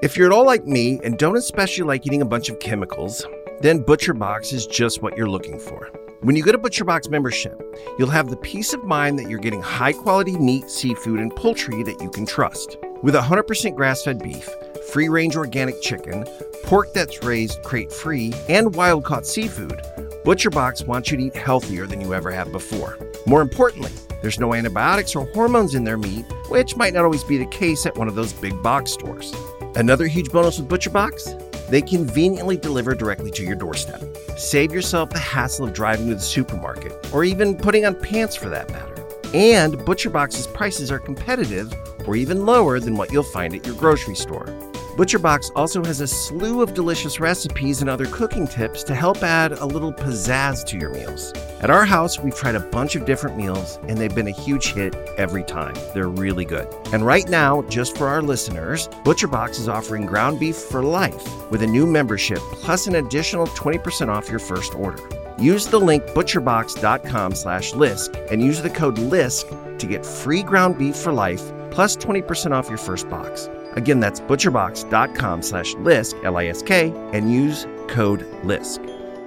If you're at all like me and don't especially like eating a bunch of chemicals, then ButcherBox is just what you're looking for. When you get a ButcherBox membership, you'll have the peace of mind that you're getting high-quality meat, seafood, and poultry that you can trust. With 100% grass-fed beef, free-range organic chicken, pork that's raised crate-free, and wild-caught seafood, ButcherBox wants you to eat healthier than you ever have before. More importantly, there's no antibiotics or hormones in their meat, which might not always be the case at one of those big box stores. Another huge bonus with ButcherBox? They conveniently deliver directly to your doorstep. Save yourself the hassle of driving to the supermarket, or even putting on pants for that matter. And ButcherBox's prices are competitive, or even lower than what you'll find at your grocery store. ButcherBox also has a slew of delicious recipes and other cooking tips to help add a little pizzazz to your meals. At our house, we've tried a bunch of different meals, and they've been a huge hit every time. They're really good. And right now, just for our listeners, ButcherBox is offering ground beef for life with a new membership, plus an additional 20% off your first order. Use the link butcherbox.com/Lisk and use the code LISK to get free ground beef for life, plus 20% off your first box. Again, that's butcherbox.com/Lisk, L-I-S-K, and use code LISK.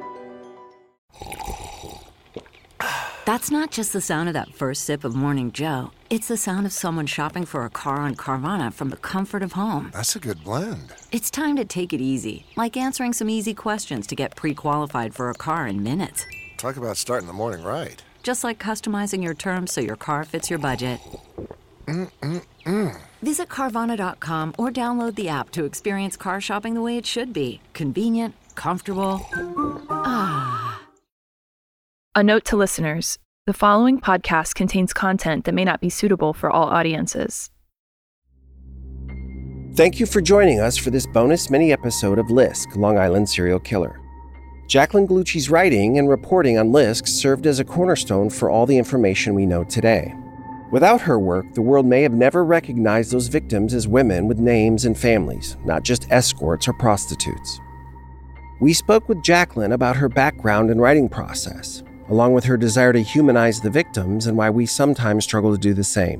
That's not just the sound of that first sip of Morning Joe. It's the sound of someone shopping for a car on Carvana from the comfort of home. That's a good blend. It's time to take it easy, like answering some easy questions to get pre-qualified for a car in minutes. Talk about starting the morning right. Just like customizing your terms so your car fits your budget. Visit Carvana.com or download the app to experience car shopping the way it should be. Convenient, comfortable. A note to listeners, the following podcast contains content that may not be suitable for all audiences. Thank you for joining us for this bonus mini-episode of Lisk, Long Island Serial Killer. Jacqueline Gallucci's writing and reporting on Lisk served as a cornerstone for all the information we know today. Without her work, the world may have never recognized those victims as women with names and families, not just escorts or prostitutes. We spoke with Jacqueline about her background and writing process, along with her desire to humanize the victims and why we sometimes struggle to do the same.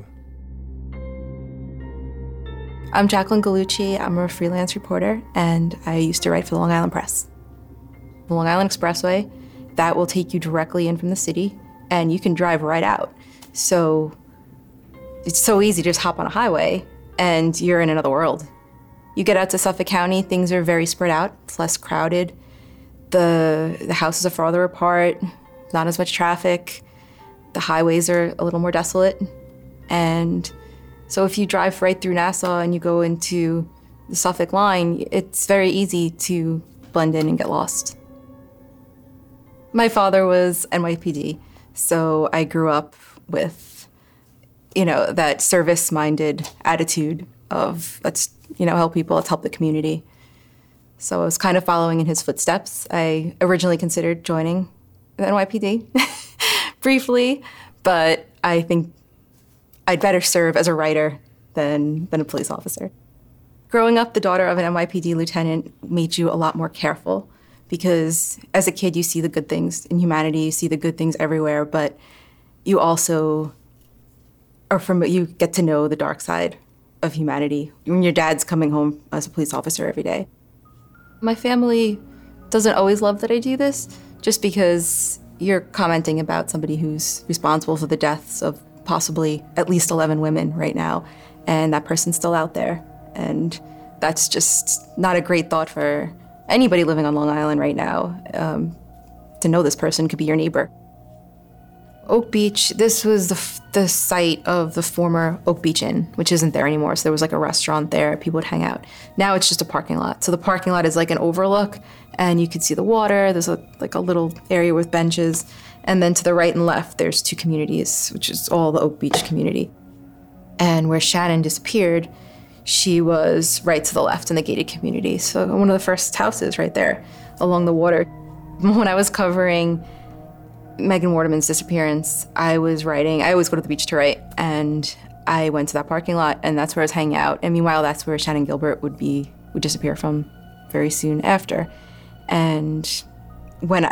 I'm Jacqueline Gallucci. I'm a freelance reporter, and I used to write for the Long Island Press. The Long Island Expressway, that will take you directly in from the city, and you can drive right out. So it's so easy to just hop on a highway, and you're in another world. You get out to Suffolk County, things are very spread out. It's less crowded. The houses are farther apart. Not as much traffic. The highways are a little more desolate. And so if you drive right through Nassau and you go into the Suffolk line, it's very easy to blend in and get lost. My father was NYPD, so I grew up with, that service-minded attitude of let's, help people, let's help the community. So I was kind of following in his footsteps. I originally considered joining the NYPD briefly, but I think I'd better serve as a writer than a police officer. Growing up the daughter of an NYPD lieutenant made you a lot more careful because as a kid you see the good things in humanity, you see the good things everywhere, but you also you get to know the dark side of humanity when your dad's coming home as a police officer every day. My family doesn't always love that I do this, just because you're commenting about somebody who's responsible for the deaths of possibly at least 11 women right now, and that person's still out there. And that's just not a great thought for anybody living on Long Island right now, to know this person could be your neighbor. Oak Beach, this was the site of the former Oak Beach Inn, which isn't there anymore. So there was like a restaurant there, people would hang out. Now it's just a parking lot. So the parking lot is like an overlook, and you could see the water. There's a little area with benches. And then to the right and left, there's two communities, which is all the Oak Beach community. And where Shannon disappeared, she was right to the left in the gated community. So one of the first houses right there along the water. When I was covering Megan Waterman's disappearance, I always go to the beach to write, and I went to that parking lot, and that's where I was hanging out. And meanwhile, that's where Shannon Gilbert would disappear from very soon after. And one of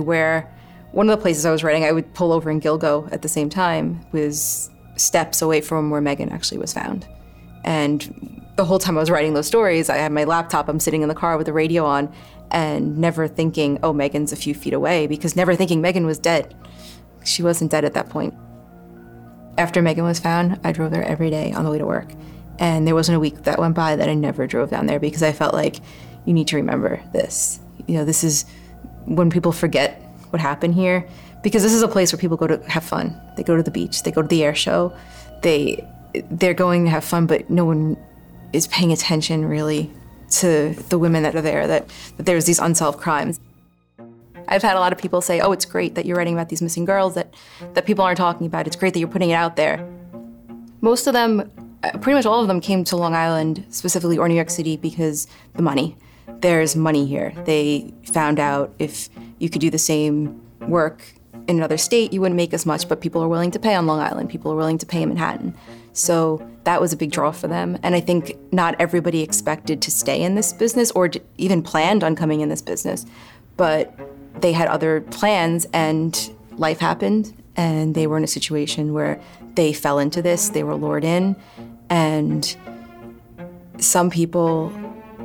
the places I was writing, I would pull over in Gilgo at the same time, was steps away from where Megan actually was found. And The whole time I was writing those stories, I had my laptop, I'm sitting in the car with the radio on, and never thinking, oh, Megan's a few feet away, because never thinking Megan was dead. She wasn't dead at that point. After Megan was found, I drove there every day on the way to work. And there wasn't a week that went by that I never drove down there, because I felt like, you need to remember this. You know, this is when people forget what happened here, because this is a place where people go to have fun. They go to the beach, they go to the air show, they're going to have fun, but no one is paying attention really to the women that are there, that there's these unsolved crimes. I've had a lot of people say, oh, it's great that you're writing about these missing girls that people aren't talking about. It's great that you're putting it out there. Most of them, pretty much all of them, came to Long Island, specifically, or New York City, because the money. There's money here. They found out if you could do the same work in another state, you wouldn't make as much, but people are willing to pay on Long Island. People are willing to pay in Manhattan. So that was a big draw for them. And I think not everybody expected to stay in this business or even planned on coming in this business. But they had other plans, and life happened, and they were in a situation where they fell into this. They were lured in. And some people,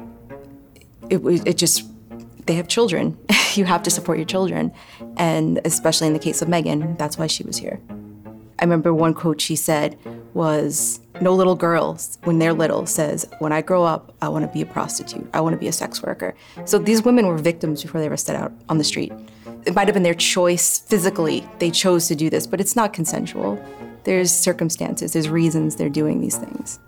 they have children. You have to support your children. And especially in the case of Megan, that's why she was here. I remember one quote she said was, no little girl, when they're little, says, when I grow up, I want to be a prostitute. I want to be a sex worker. So these women were victims before they ever set out on the street. It might have been their choice physically. They chose to do this, but it's not consensual. There's circumstances, there's reasons they're doing these things.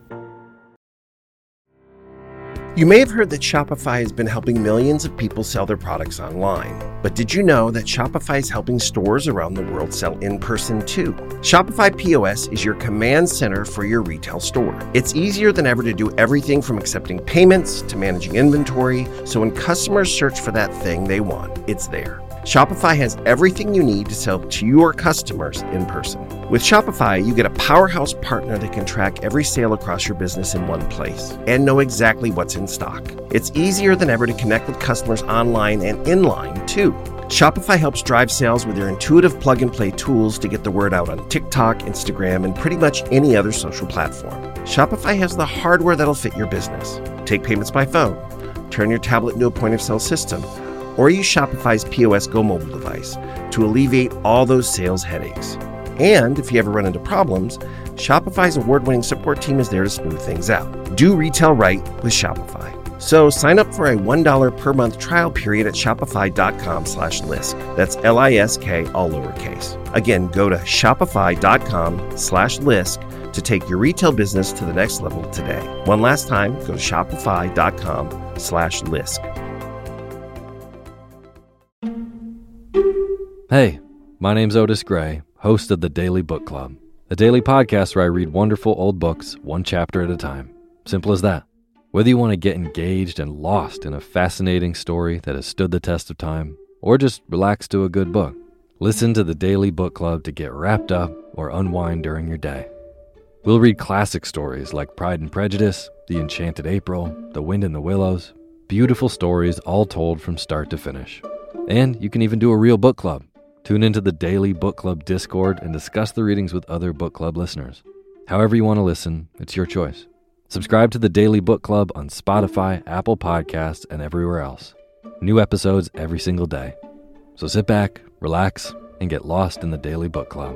You may have heard that Shopify has been helping millions of people sell their products online. But did you know that Shopify is helping stores around the world sell in person too? Shopify POS is your command center for your retail store. It's easier than ever to do everything from accepting payments to managing inventory, so when customers search for that thing they want, it's there. Shopify has everything you need to sell to your customers in person. With Shopify, you get a powerhouse partner that can track every sale across your business in one place and know exactly what's in stock. It's easier than ever to connect with customers online and inline, too. Shopify helps drive sales with their intuitive plug-and-play tools to get the word out on TikTok, Instagram, and pretty much any other social platform. Shopify has the hardware that'll fit your business. Take payments by phone, turn your tablet into a point-of-sale system, or use Shopify's POS Go mobile device to alleviate all those sales headaches. And if you ever run into problems, Shopify's award-winning support team is there to smooth things out. Do retail right with Shopify. So sign up for a $1 per month trial period at shopify.com/Lisk. That's Lisk, all lowercase. Again, go to shopify.com/Lisk to take your retail business to the next level today. One last time, go to shopify.com/Lisk. Hey, my name's Otis Gray, host of the Daily Book Club, a daily podcast where I read wonderful old books one chapter at a time. Simple as that. Whether you want to get engaged and lost in a fascinating story that has stood the test of time, or just relax to a good book, listen to the Daily Book Club to get wrapped up or unwind during your day. We'll read classic stories like Pride and Prejudice, The Enchanted April, The Wind in the Willows, beautiful stories all told from start to finish. And you can even do a real book club. Tune into the Daily Book Club Discord and discuss the readings with other book club listeners. However you want to listen, it's your choice. Subscribe to the Daily Book Club on Spotify, Apple Podcasts, and everywhere else. New episodes every single day. So sit back, relax, and get lost in the Daily Book Club.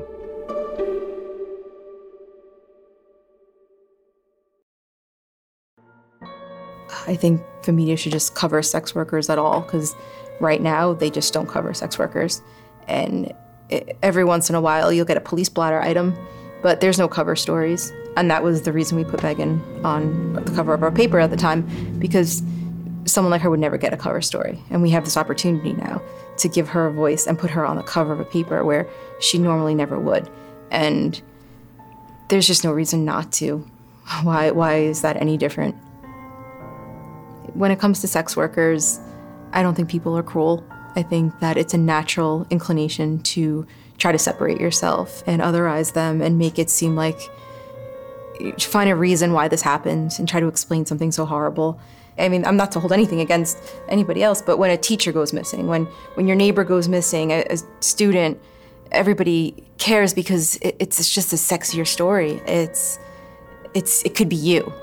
I think the media should just cover sex workers at all, because right now they just don't cover sex workers. And every once in a while you'll get a police blotter item, but there's no cover stories. And that was the reason we put Megan on the cover of our paper at the time, because someone like her would never get a cover story. And we have this opportunity now to give her a voice and put her on the cover of a paper where she normally never would. And there's just no reason not to. Why is that any different? When it comes to sex workers, I don't think people are cruel. I think that it's a natural inclination to try to separate yourself and otherize them and make it seem like, find a reason why this happened and try to explain something so horrible. I mean, I'm not to hold anything against anybody else, but when a teacher goes missing, when your neighbor goes missing, a student, everybody cares because it's just a sexier story. It could be you.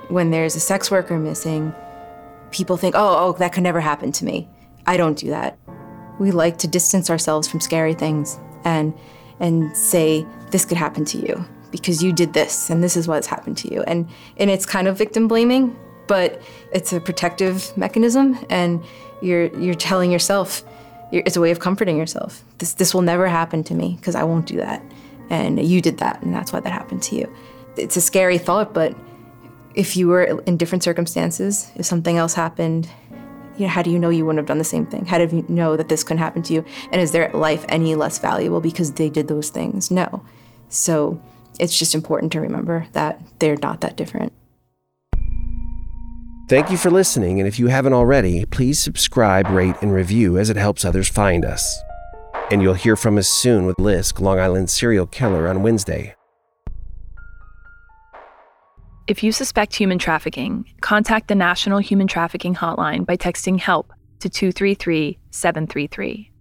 when there's a sex worker missing, people think, oh, that could never happen to me. I don't do that. We like to distance ourselves from scary things and say, this could happen to you because you did this and this is what's happened to you. And it's kind of victim blaming, but it's a protective mechanism, and you're telling yourself, it's a way of comforting yourself. This will never happen to me because I won't do that. And you did that, and that's why that happened to you. It's a scary thought, but if you were in different circumstances, if something else happened, how do you know you wouldn't have done the same thing? How do you know that this couldn't happen to you? And is their life any less valuable because they did those things? No. So it's just important to remember that they're not that different. Thank you for listening, and if you haven't already, please subscribe, rate, and review as it helps others find us. And you'll hear from us soon with Lisk, Long Island serial killer, on Wednesday. If you suspect human trafficking, contact the National Human Trafficking Hotline by texting HELP to 233-733.